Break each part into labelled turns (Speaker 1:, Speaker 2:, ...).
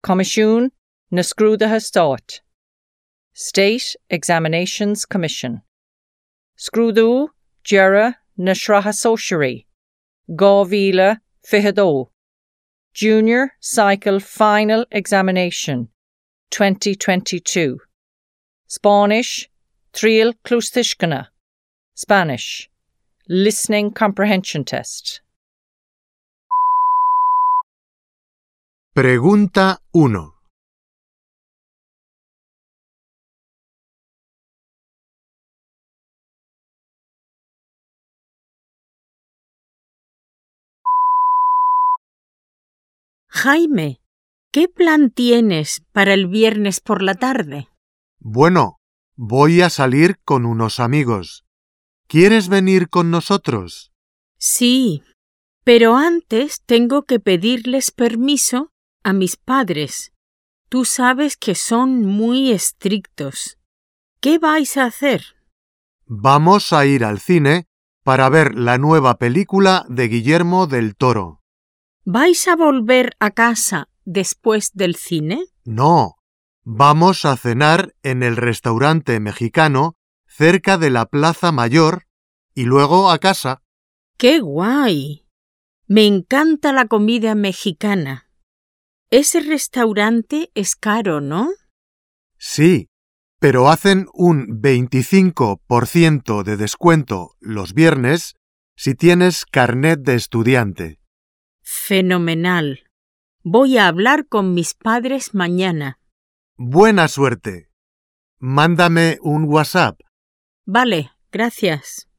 Speaker 1: Comisiún na Scrúdatha Stáit. State Examinations Commission. Scrúdú Deireadh na Sraithe Sóisiúraí 2022. Junior Cycle Final Examination 2022. Spanish Trial Clústishcana. Spanish Listening Comprehension Test.
Speaker 2: Pregunta 1.
Speaker 3: Jaime, ¿qué plan tienes para el viernes por la tarde?
Speaker 2: Bueno, voy a salir con unos amigos. ¿Quieres venir con nosotros?
Speaker 3: Sí, pero antes tengo que pedirles permiso a mis padres. Tú sabes que son muy estrictos. ¿Qué vais a hacer?
Speaker 2: Vamos a ir al cine para ver la nueva película de Guillermo del Toro.
Speaker 3: ¿Vais a volver a casa después del cine?
Speaker 2: No, vamos a cenar en el restaurante mexicano cerca de la Plaza Mayor y luego a casa.
Speaker 3: ¡Qué guay! Me encanta la comida mexicana. Ese restaurante es caro, ¿no?
Speaker 2: Sí, pero hacen un 25% de descuento los viernes si tienes carnet de estudiante.
Speaker 3: Fenomenal. Voy a hablar con mis padres mañana.
Speaker 2: Buena suerte. Mándame un WhatsApp.
Speaker 3: Vale, gracias.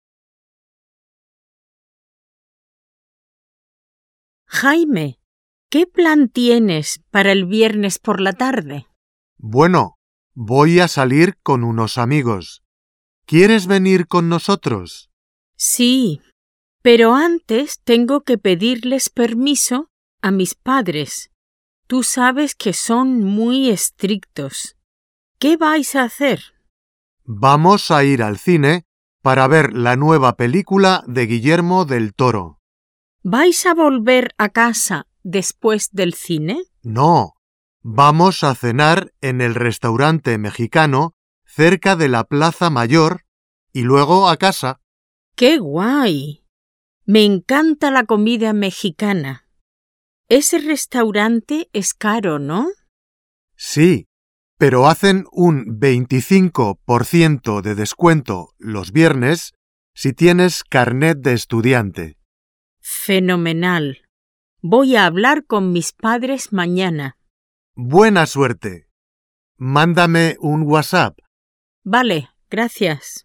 Speaker 3: Jaime, ¿qué plan tienes para el viernes por la tarde?
Speaker 2: Bueno, voy a salir con unos amigos. ¿Quieres venir con nosotros?
Speaker 3: Sí, pero antes tengo que pedirles permiso a mis padres. Tú sabes que son muy estrictos. ¿Qué vais a hacer?
Speaker 2: Vamos a ir al cine para ver la nueva película de Guillermo del Toro.
Speaker 3: ¿Vais a volver a casa después del cine?
Speaker 2: No, vamos a cenar en el restaurante mexicano cerca de la Plaza Mayor y luego a casa.
Speaker 3: ¡Qué guay! Me encanta la comida mexicana. Ese restaurante es caro, ¿no?
Speaker 2: Sí, pero hacen un 25% de descuento los viernes si tienes carnet de estudiante.
Speaker 3: Fenomenal. Voy a hablar con mis padres mañana.
Speaker 2: Buena suerte. Mándame un WhatsApp.
Speaker 3: Vale, gracias.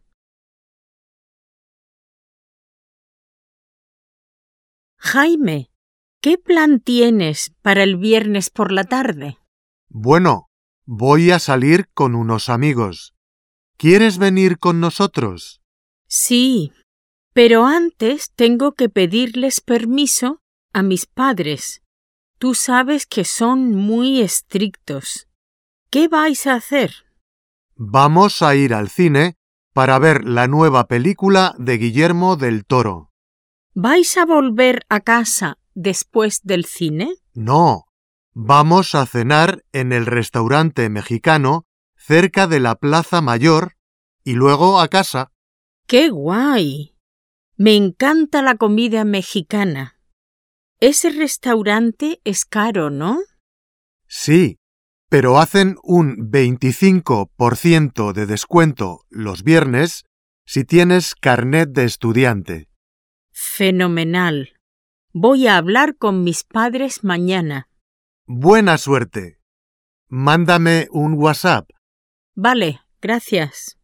Speaker 3: Jaime, ¿qué plan tienes para el viernes por la tarde?
Speaker 2: Bueno, voy a salir con unos amigos. ¿Quieres venir con nosotros?
Speaker 3: Sí, pero antes tengo que pedirles permiso a mis padres. Tú sabes que son muy estrictos. ¿Qué vais a hacer?
Speaker 2: Vamos a ir al cine para ver la nueva película de Guillermo del Toro.
Speaker 3: ¿Vais a volver a casa después del cine?
Speaker 2: No, vamos a cenar en el restaurante mexicano cerca de la Plaza Mayor y luego a casa.
Speaker 3: ¡Qué guay! Me encanta la comida mexicana. Ese restaurante es caro, ¿no?
Speaker 2: Sí, pero hacen un 25% de descuento los viernes si tienes carnet de estudiante.
Speaker 3: Fenomenal. Voy a hablar con mis padres mañana.
Speaker 2: Buena suerte. Mándame un WhatsApp.
Speaker 3: Vale, gracias.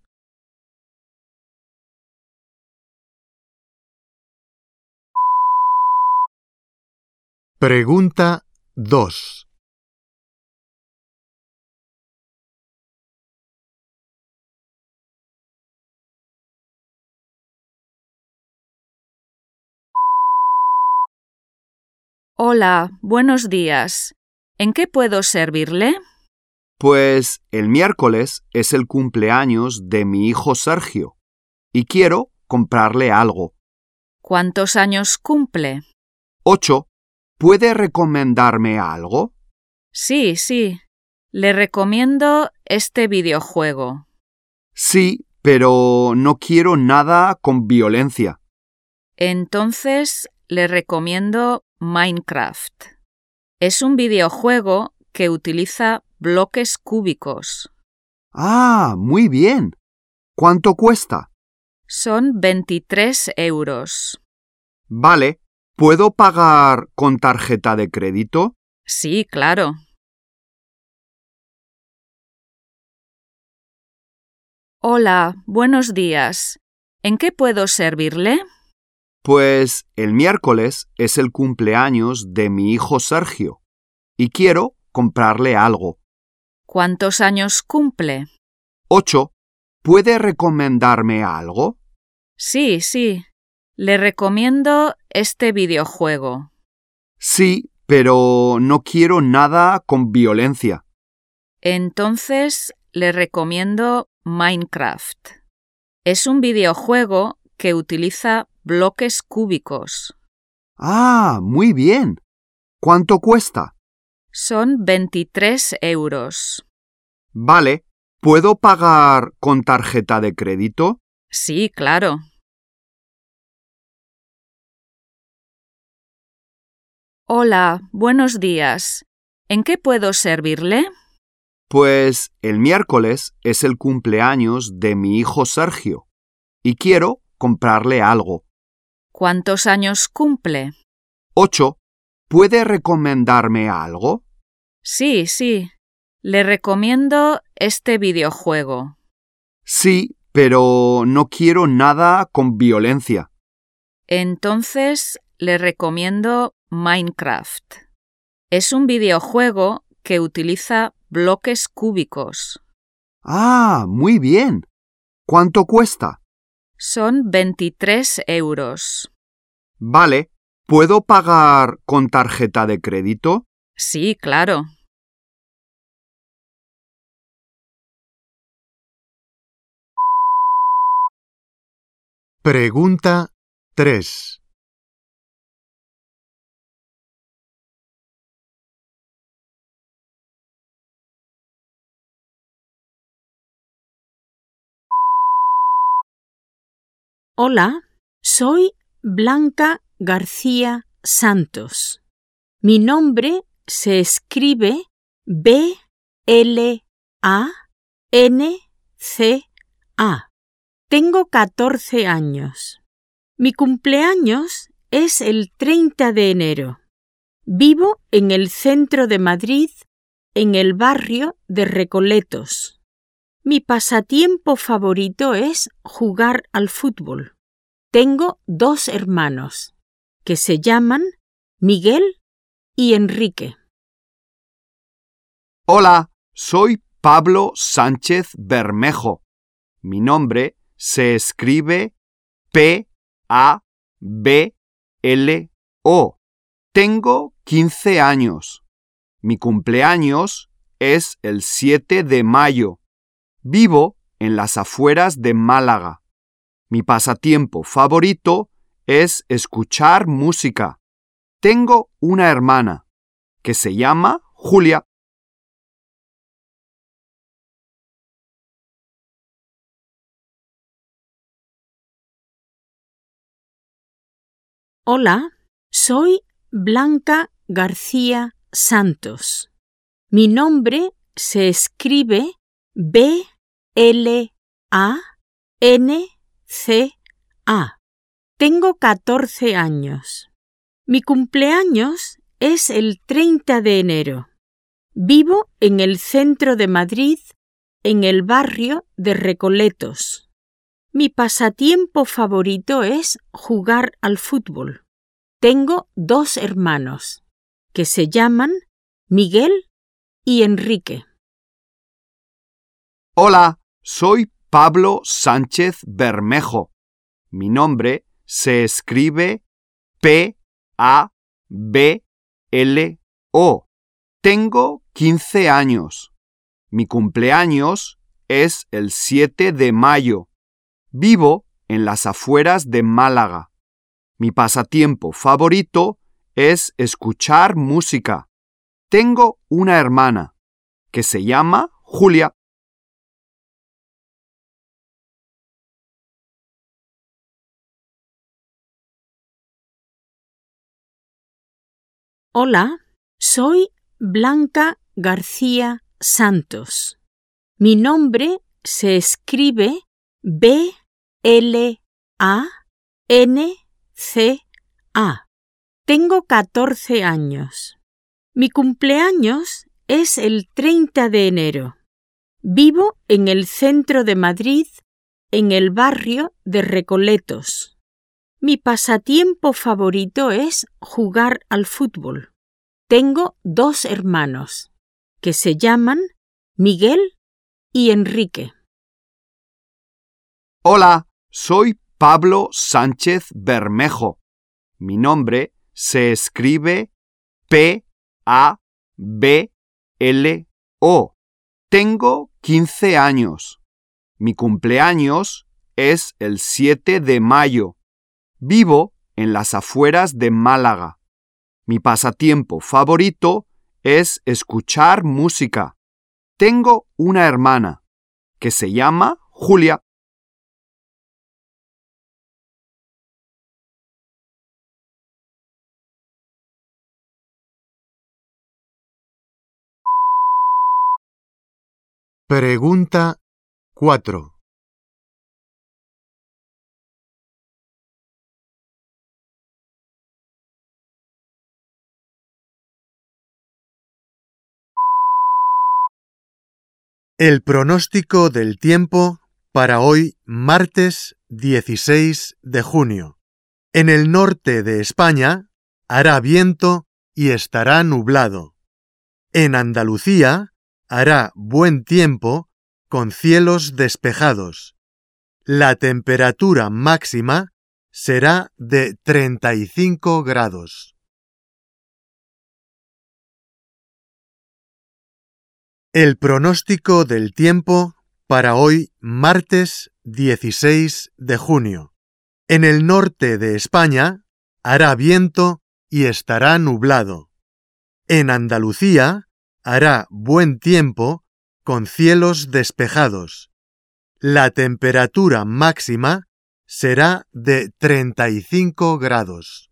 Speaker 2: Pregunta 2.
Speaker 4: Hola, buenos días. ¿En qué puedo servirle?
Speaker 5: Pues el miércoles es el cumpleaños de mi hijo Sergio y quiero comprarle algo.
Speaker 4: ¿Cuántos años cumple?
Speaker 5: 8. ¿Puede recomendarme algo?
Speaker 4: Sí, sí. Le recomiendo este videojuego.
Speaker 5: Sí, pero no quiero nada con violencia.
Speaker 4: Entonces le recomiendo Minecraft. Es un videojuego que utiliza bloques cúbicos.
Speaker 5: Ah, muy bien. ¿Cuánto cuesta?
Speaker 4: Son 23 euros.
Speaker 5: Vale, ¿puedo pagar con tarjeta de crédito?
Speaker 4: Sí, claro. Hola, buenos días. ¿En qué puedo servirle?
Speaker 5: Pues el miércoles es el cumpleaños de mi hijo Sergio y quiero comprarle algo.
Speaker 4: ¿Cuántos años cumple?
Speaker 5: 8. ¿Puede recomendarme algo?
Speaker 4: Sí, sí. Le recomiendo este videojuego.
Speaker 5: Sí, pero no quiero nada con violencia.
Speaker 4: Entonces le recomiendo Minecraft. Es un videojuego que utiliza bloques cúbicos.
Speaker 5: Ah, muy bien. ¿Cuánto cuesta?
Speaker 4: Son 23 euros.
Speaker 5: Vale, ¿puedo pagar con tarjeta de crédito?
Speaker 4: Sí, claro. Hola, buenos días. ¿En qué puedo servirle?
Speaker 5: Pues el miércoles es el cumpleaños de mi hijo Sergio y quiero comprarle algo.
Speaker 4: ¿Cuántos años cumple?
Speaker 5: 8. ¿Puede recomendarme algo?
Speaker 4: Sí, sí. Le recomiendo este videojuego.
Speaker 5: Sí, pero no quiero nada con violencia.
Speaker 4: Entonces le recomiendo Minecraft. Es un videojuego que utiliza bloques cúbicos.
Speaker 5: Ah, muy bien. ¿Cuánto cuesta?
Speaker 4: Son 23 euros.
Speaker 5: Vale, ¿puedo pagar con tarjeta de crédito?
Speaker 4: Sí, claro.
Speaker 2: Pregunta 3.
Speaker 3: Hola, soy Blanca García Santos. Mi nombre se escribe B-L-A-N-C-A. Tengo 14 años. Mi cumpleaños es el 30 de enero. Vivo en el centro de Madrid, en el barrio de Recoletos. Mi pasatiempo favorito es jugar al fútbol. Tengo 2 hermanos, que se llaman Miguel y Enrique.
Speaker 5: Hola, soy Pablo Sánchez Bermejo. Mi nombre se escribe P-A-B-L-O. Tengo 15 años. Mi cumpleaños es el 7 de mayo. Vivo en las afueras de Málaga. Mi pasatiempo favorito es escuchar música. Tengo una hermana que se llama Julia.
Speaker 3: Hola, soy Blanca García Santos. Mi nombre se escribe B-L-A-N-C-A. Tengo 14 años. Mi cumpleaños es el 30 de enero. Vivo en el centro de Madrid, en el barrio de Recoletos. Mi pasatiempo favorito es jugar al fútbol. Tengo 2 hermanos, que se llaman Miguel y Enrique.
Speaker 5: Hola, soy Pablo Sánchez Bermejo. Mi nombre se escribe P-A-B-L-O. Tengo 15 años. Mi cumpleaños es el 7 de mayo. Vivo en las afueras de Málaga. Mi pasatiempo favorito es escuchar música. Tengo una hermana que se llama Julia.
Speaker 3: Hola, soy Blanca García Santos. Mi nombre se escribe B-L-A-N-C-A. Tengo 14 años. Mi cumpleaños es el 30 de enero. Vivo en el centro de Madrid, en el barrio de Recoletos. Mi pasatiempo favorito es jugar al fútbol. Tengo 2 hermanos, que se llaman Miguel y Enrique.
Speaker 5: Hola, soy Pablo Sánchez Bermejo. Mi nombre se escribe P-A-B-L-O. Tengo 15 años. Mi cumpleaños es el 7 de mayo. Vivo en las afueras de Málaga. Mi pasatiempo favorito es escuchar música. Tengo una hermana que se llama Julia.
Speaker 2: Pregunta 4. El pronóstico del tiempo para hoy, martes 16 de junio. En el norte de España hará viento y estará nublado. En Andalucía hará buen tiempo con cielos despejados. La temperatura máxima será de 35 grados. El pronóstico del tiempo para hoy, martes 16 de junio. En el norte de España hará viento y estará nublado. En Andalucía hará buen tiempo con cielos despejados. La temperatura máxima será de 35 grados.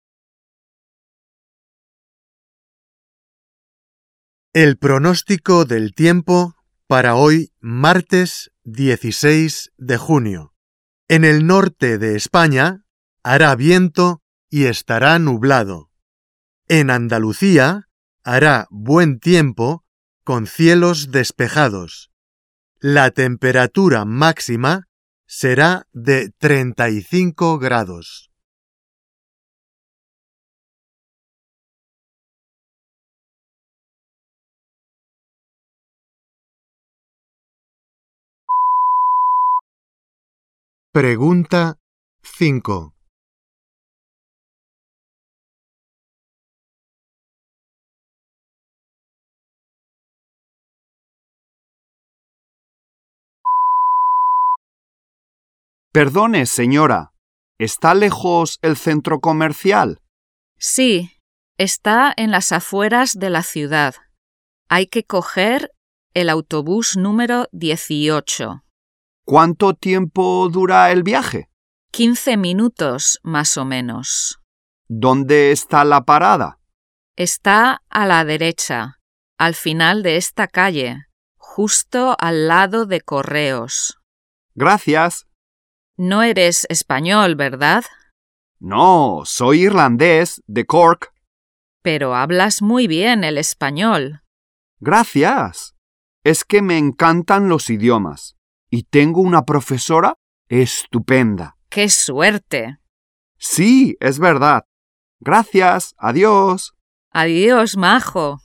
Speaker 2: El pronóstico del tiempo para hoy, martes 16 de junio. En el norte de España hará viento y estará nublado. En Andalucía hará buen tiempo con cielos despejados. La temperatura máxima será de 35 grados. Pregunta 5.
Speaker 5: Perdone, señora, ¿está lejos el centro comercial?
Speaker 4: Sí, está en las afueras de la ciudad. Hay que coger el autobús número 18.
Speaker 5: ¿Cuánto tiempo dura el viaje?
Speaker 4: 15 minutos, más o menos.
Speaker 5: ¿Dónde está la parada?
Speaker 4: Está a la derecha, al final de esta calle, justo al lado de Correos.
Speaker 5: Gracias.
Speaker 4: No eres español, ¿verdad?
Speaker 5: No, soy irlandés, de Cork.
Speaker 4: Pero hablas muy bien el español.
Speaker 5: Gracias. Es que me encantan los idiomas y tengo una profesora estupenda.
Speaker 4: ¡Qué suerte!
Speaker 5: Sí, es verdad. Gracias. Adiós.
Speaker 4: Adiós, majo.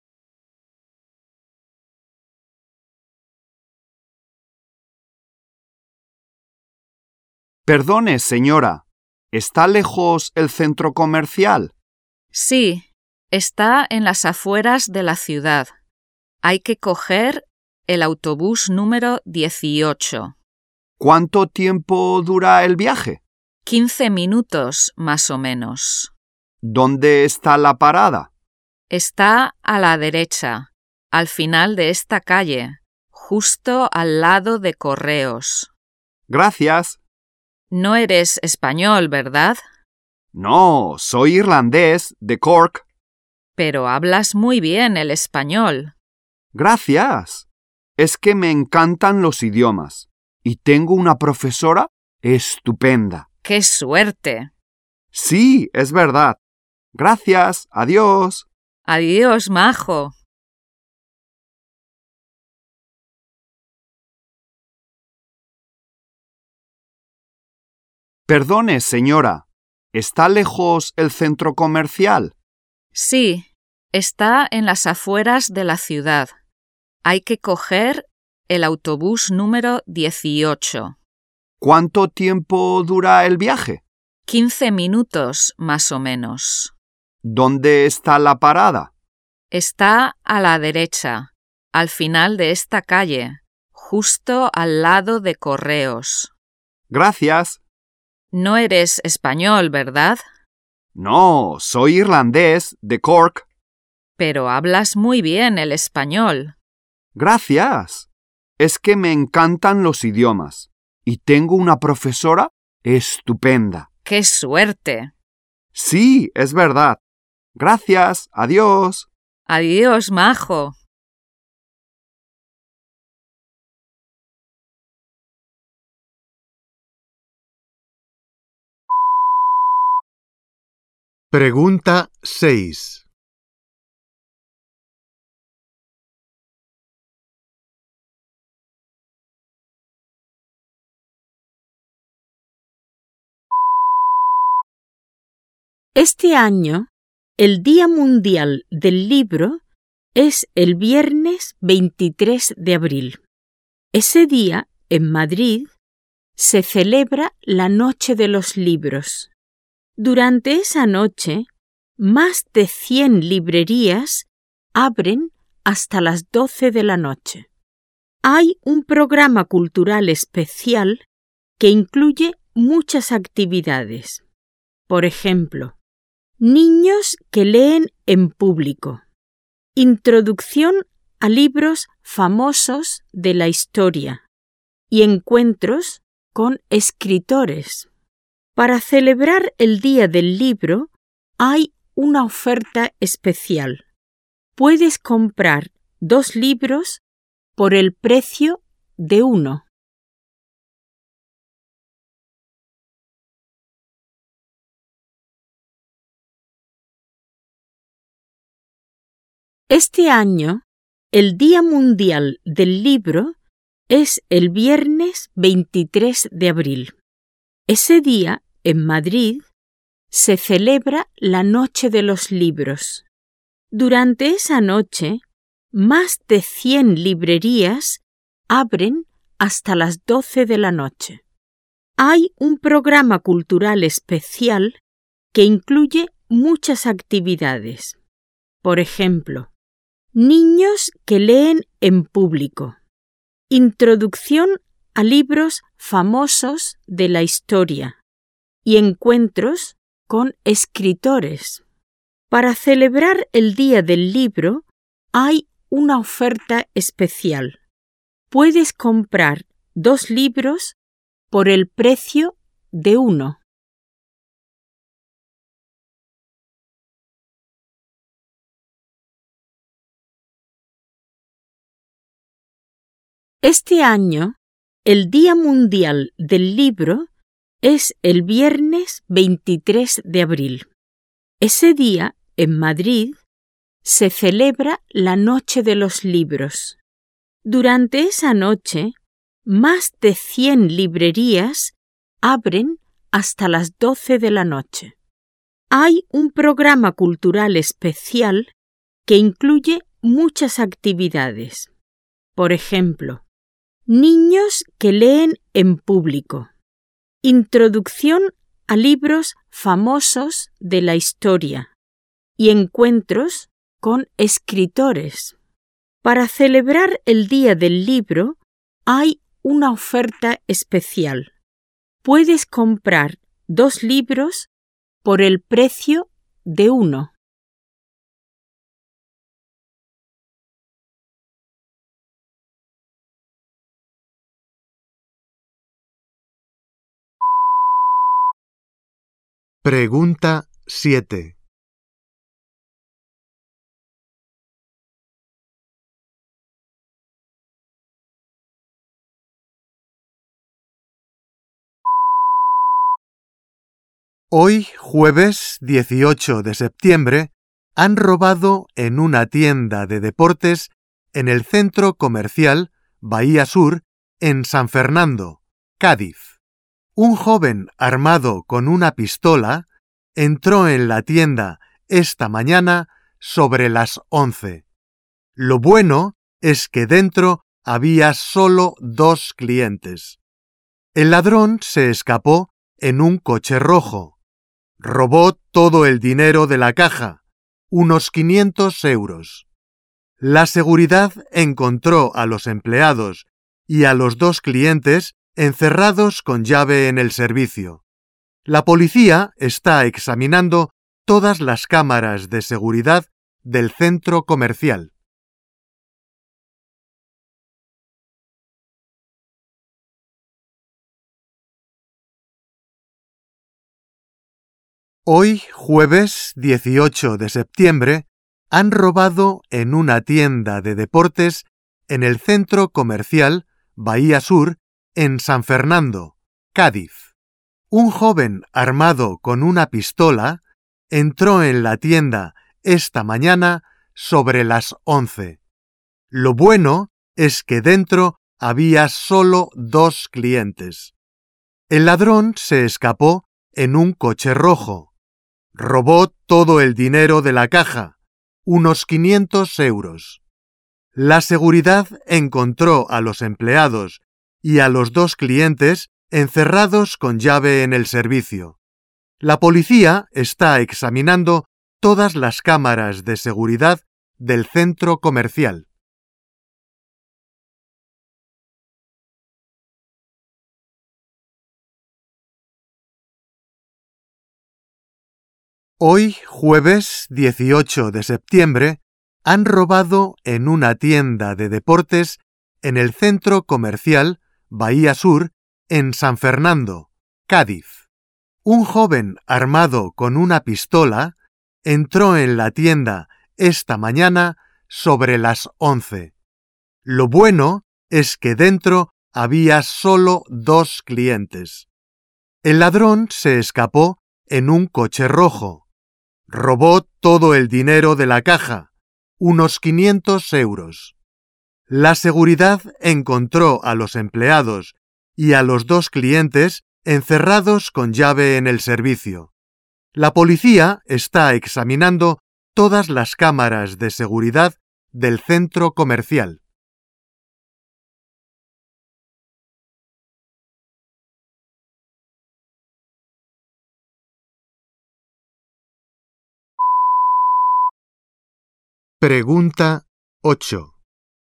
Speaker 5: Perdone, señora, ¿está lejos el centro comercial?
Speaker 4: Sí, está en las afueras de la ciudad. Hay que coger el autobús número 18.
Speaker 5: ¿Cuánto tiempo dura el viaje?
Speaker 4: 15 minutos, más o menos.
Speaker 5: ¿Dónde está la parada?
Speaker 4: Está a la derecha, al final de esta calle, justo al lado de Correos.
Speaker 5: Gracias.
Speaker 4: No eres español, ¿verdad?
Speaker 5: No, soy irlandés de Cork.
Speaker 4: Pero hablas muy bien el español.
Speaker 5: Gracias. Es que me encantan los idiomas y tengo una profesora estupenda.
Speaker 4: ¡Qué suerte!
Speaker 5: Sí, es verdad. Gracias. Adiós.
Speaker 4: Adiós, majo.
Speaker 5: Perdone, señora. ¿Está lejos el centro comercial?
Speaker 4: Sí, está en las afueras de la ciudad. Hay que coger el autobús número 18.
Speaker 5: ¿Cuánto tiempo dura el viaje?
Speaker 4: 15 minutos, más o menos.
Speaker 5: ¿Dónde está la parada?
Speaker 4: Está a la derecha, al final de esta calle, justo al lado de Correos.
Speaker 5: Gracias.
Speaker 4: No eres español, ¿verdad?
Speaker 5: No, soy irlandés de Cork.
Speaker 4: Pero hablas muy bien el español.
Speaker 5: Gracias. Es que me encantan los idiomas y tengo una profesora estupenda.
Speaker 4: ¡Qué suerte!
Speaker 5: Sí, es verdad. Gracias. Adiós.
Speaker 4: Adiós, majo.
Speaker 2: Pregunta 6.
Speaker 3: Este año, el Día Mundial del Libro es el viernes 23 de abril. Ese día, en Madrid, se celebra la Noche de los Libros. Durante esa noche, más de 100 librerías abren hasta las 12 de la noche. Hay un programa cultural especial que incluye muchas actividades. Por ejemplo, niños que leen en público. Introducción a libros famosos de la historia y encuentros con escritores. Para celebrar el Día del Libro hay una oferta especial. Puedes comprar 2 libros por el precio de 1. Este año, el Día Mundial del Libro es el viernes 23 de abril. Ese día, en Madrid, se celebra la Noche de los Libros. Durante esa noche, más de 100 librerías abren hasta las 12 de la noche. Hay un programa cultural especial que incluye muchas actividades. Por ejemplo, niños que leen en público. Introducción a libros famosos de la historia y encuentros con escritores. Para celebrar el Día del Libro hay una oferta especial. Puedes comprar 2 libros por el precio de 1. Este año, el Día Mundial del Libro es el viernes 23 de abril. Ese día, en Madrid, se celebra la Noche de los Libros. Durante esa noche, más de 100 librerías abren hasta las 12 de la noche. Hay un programa cultural especial que incluye muchas actividades. Por ejemplo, niños que leen en público. Introducción a libros famosos de la historia y encuentros con escritores. Para celebrar el Día del Libro hay una oferta especial. Puedes comprar 2 libros por el precio de 1.
Speaker 2: Pregunta 7. Hoy, jueves 18 de septiembre, han robado en una tienda de deportes en el centro comercial Bahía Sur, en San Fernando, Cádiz. Un joven armado con una pistola entró en la tienda esta mañana sobre las 11. Lo bueno es que dentro había solo 2 clientes. El ladrón se escapó en un coche rojo. Robó todo el dinero de la caja, unos 500 euros. La seguridad encontró a los empleados y a los 2 clientes encerrados con llave en el servicio. La policía está examinando todas las cámaras de seguridad del centro comercial. Hoy, jueves 18 de septiembre, han robado en una tienda de deportes en el centro comercial Bahía Sur, en San Fernando, Cádiz. Un joven armado con una pistola entró en la tienda esta mañana sobre las 11. Lo bueno es que dentro había solo 2 clientes. El ladrón se escapó en un coche rojo. Robó todo el dinero de la caja, unos 500 euros. La seguridad encontró a los empleados y a los 2 clientes encerrados con llave en el servicio. La policía está examinando todas las cámaras de seguridad del centro comercial. Hoy, jueves 18 de septiembre, han robado en una tienda de deportes en el centro comercial Bahía Sur, en San Fernando, Cádiz. Un joven armado con una pistola entró en la tienda esta mañana sobre las 11. Lo bueno es que dentro había solo 2 clientes. El ladrón se escapó en un coche rojo. Robó todo el dinero de la caja, unos 500 euros. La seguridad encontró a los empleados y a los 2 clientes encerrados con llave en el servicio. La policía está examinando todas las cámaras de seguridad del centro comercial. Pregunta 8.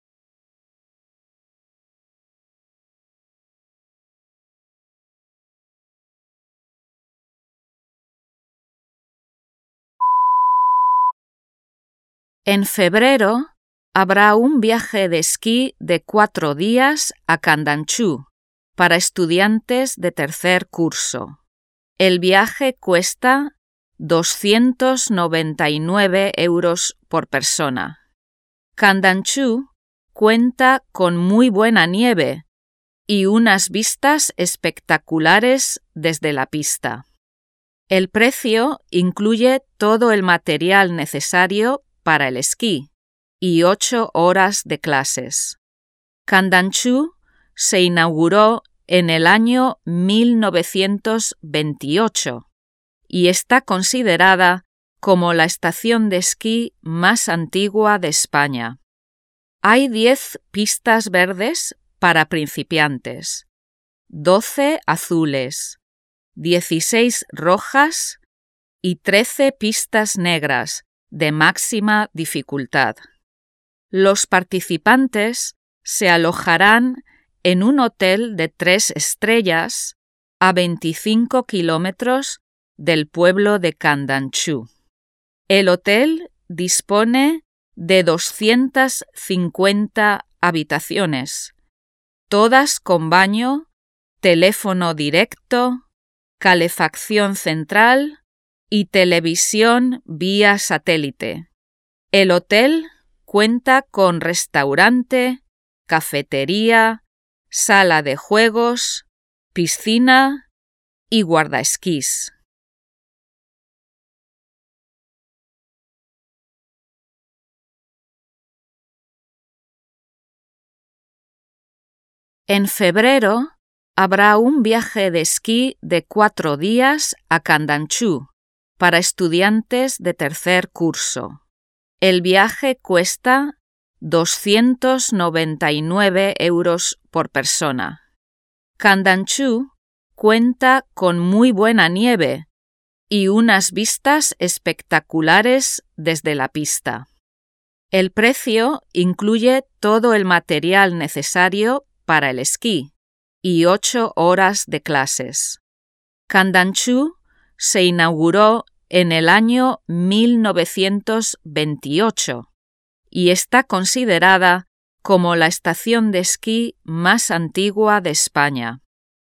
Speaker 4: En febrero habrá un viaje de esquí de 4 días a Candanchú para estudiantes de tercer curso. El viaje cuesta 299 euros por persona. Candanchú cuenta con muy buena nieve y unas vistas espectaculares desde la pista. El precio incluye todo el material necesario para el esquí y 8 horas de clases. Candanchú se inauguró en el año 1928 y está considerada como la estación de esquí más antigua de España. Hay 10 pistas verdes para principiantes, 12 azules, 16 rojas y 13 pistas negras de máxima dificultad. Los participantes se alojarán en un hotel de 3 estrellas a 25 kilómetros del pueblo de Candanchú. El hotel dispone de 250 habitaciones, todas con baño, teléfono directo, calefacción central y televisión vía satélite. El hotel cuenta con restaurante, cafetería, sala de juegos, piscina y guardaesquís. En febrero habrá un viaje de esquí de 4 días a Candanchú para estudiantes de tercer curso. El viaje cuesta 299 € por persona. Candanchú cuenta con muy buena nieve y unas vistas espectaculares desde la pista. El precio incluye todo el material necesario para el esquí y 8 horas de clases. Candanchú se inauguró en el año 1928 y está considerada como la estación de esquí más antigua de España.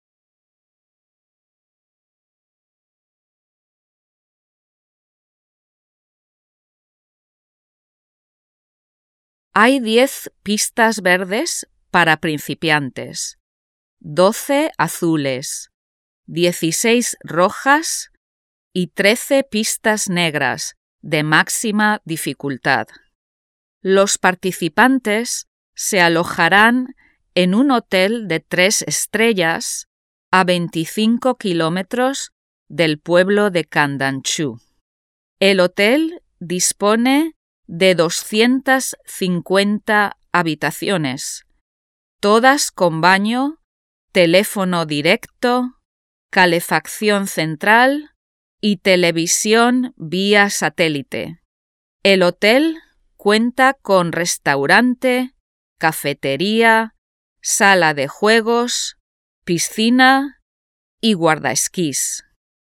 Speaker 4: Hay 10 pistas verdes para principiantes, 12 azules, 16 rojas y 13 pistas negras de máxima dificultad. Los participantes se alojarán en un hotel de 3 estrellas a 25 kilómetros del pueblo de Candanchú. El hotel dispone de 250 habitaciones, todas con baño, teléfono directo, calefacción central y televisión vía satélite. El hotel cuenta con restaurante, cafetería, sala de juegos, piscina y guardaesquís.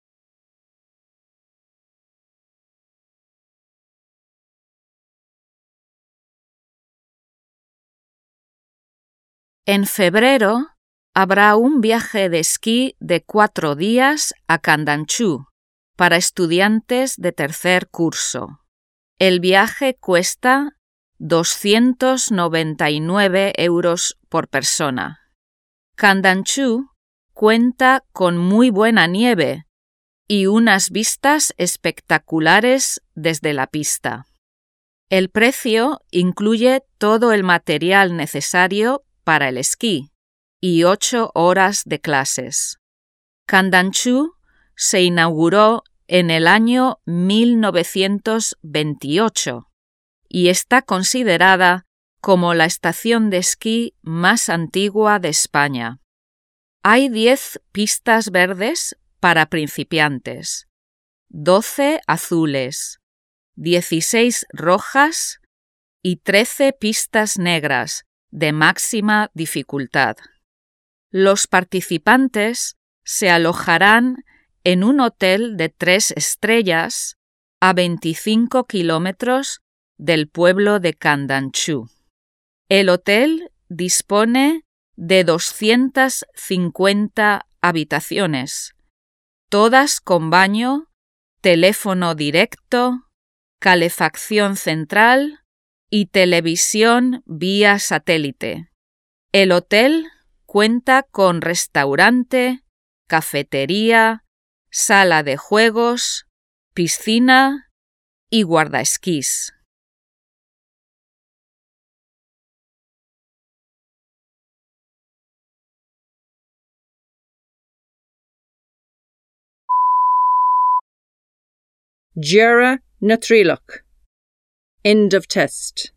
Speaker 4: En febrero habrá un viaje de esquí de 4 días a Candanchú para estudiantes de tercer curso. El viaje cuesta 299 € por persona. Candanchú cuenta con muy buena nieve y unas vistas espectaculares desde la pista. El precio incluye todo el material necesario para el esquí y 8 horas de clases. Candanchú se inauguró en el año 1928 y está considerada como la estación de esquí más antigua de España. Hay 10 pistas verdes para principiantes, 12 azules, 16 rojas y 13 pistas negras de máxima dificultad. Los participantes se alojarán en un hotel de 3 estrellas a 25 kilómetros del pueblo de Candanchú. El hotel dispone de 250 habitaciones, todas con baño, teléfono directo, calefacción central y televisión vía satélite. El hotel cuenta con restaurante, cafetería, sala de juegos, piscina y guardaesquís.
Speaker 1: Jura na trílach. End of test.